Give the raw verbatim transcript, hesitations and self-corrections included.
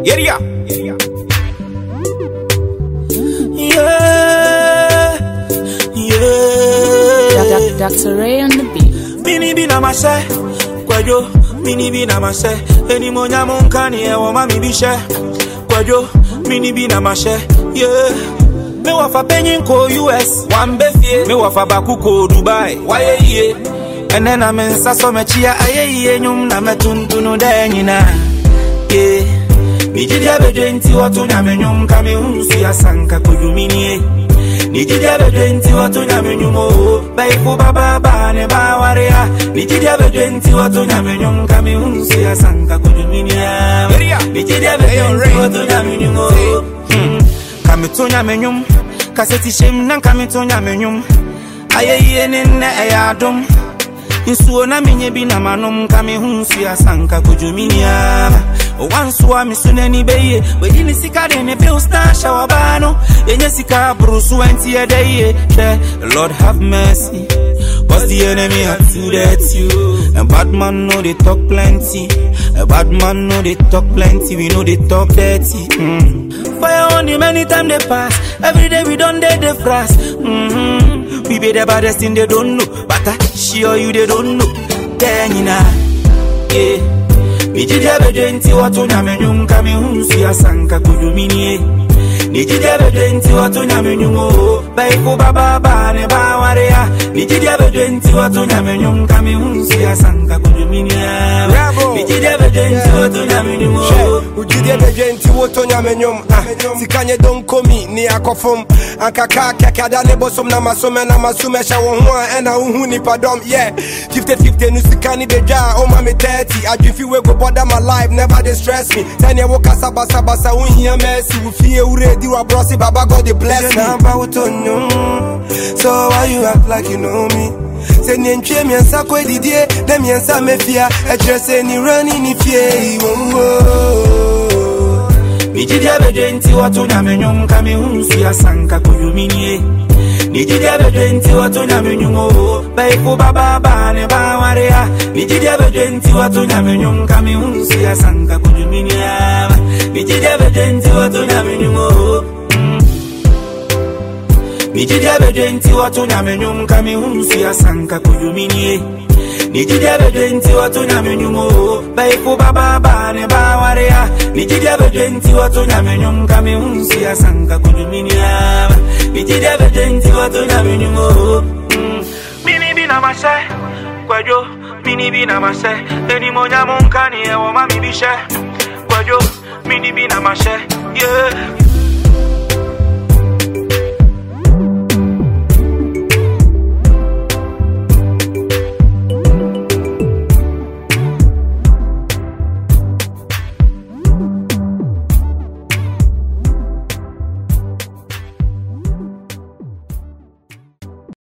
Yeah, yeah. Doctor Ray on the beat. Mini bi na mashe, kwajo. Mini bi na mashe, eni monya monkani e wo ma mi bi she. Kwajo, mini bi na mashe, yeah. Me wa fa penyin ko U S, one befie. Me wa fa baku ko Dubai, waye ye. Ene na men sa so me chia aye ye nyum na metuntunu de nyina. Yeah. Nijidia bedenti watu nyame nyum kame hunsi asanka kujumini. Nijidia bedenti watu nyame nyumo baifu baba bane bawaria. Nijidia bedenti watu nyame nyum kame hunsi asanka kujumini. Nijidia bedenti watu nyame nyumo kame to nyame nyum kaseti shem nan kame to nyame nyum aye ye nene ayadum insuo na menye bi na manom kame hunsi asanka kujumini. Once wa misuneni beye we dini sika de ne bill star shower bano yenye sika brusu enti a day. The Lord have mercy, cause the enemy had to that you. And bad man know they talk plenty, a bad man know they talk plenty, we know they talk dirty. mm. Fire on the many time they pass, every day we done they the frost. mm-hmm. We be the baddest thing they don't know, but I sure you they don't know. Then you know, yeah. Nijidia bedenti watu nyame nyum kame hunsi asanka kujumini. Nijidia bedenti watu nyame nyumo baifu baba bane bawaria. Nijidia bedenti watu nyame nyum kame hunsi asanka kujumini. Nijidia bedenti watu nyame nyumo Ujidia bedenti watu nyame nyum sikanye don komi ni akofum ankaka kakada ne bosom na masome na masume sha wo ho ena uhu ni padom. Yeah, fifty fifty nu sikani beja o ma me thirty adwifi we go bother my life, never they stress me. Tell you what saba saba sa un here mercy. We fear we ready wa brosi baba God they bless me. So why you act like you know me? Say ni ntwe mi ansa ko didie dem mi ansa me fia e tre say ni running ni fie. Nijidia bedenti watu nyame nyum kame hunsi asanka kujumini. Nijidia bedenti watu nyame nyumo baifu baba bane bawaria. Nijidia bedenti watu nyame nyum kame hunsi asanka kujumini. Nijidia bedenti watu nyame nyumo Nijidia bedenti watu nyame nyum kame hunsi asanka kujumini. Nijidia bedenti watu nyame nyumo baifu baba bane bawaria. Nijidia bedenti watu nyame nyum kame hunsi asanka kujumini. Nijidia bedenti watu nyame nyumo Mini bi na mashe, kwajo. Mini bi na mashe, eni monya monkani e wo ma mi bi she. Kwajo, mini bi na mashe, yeah.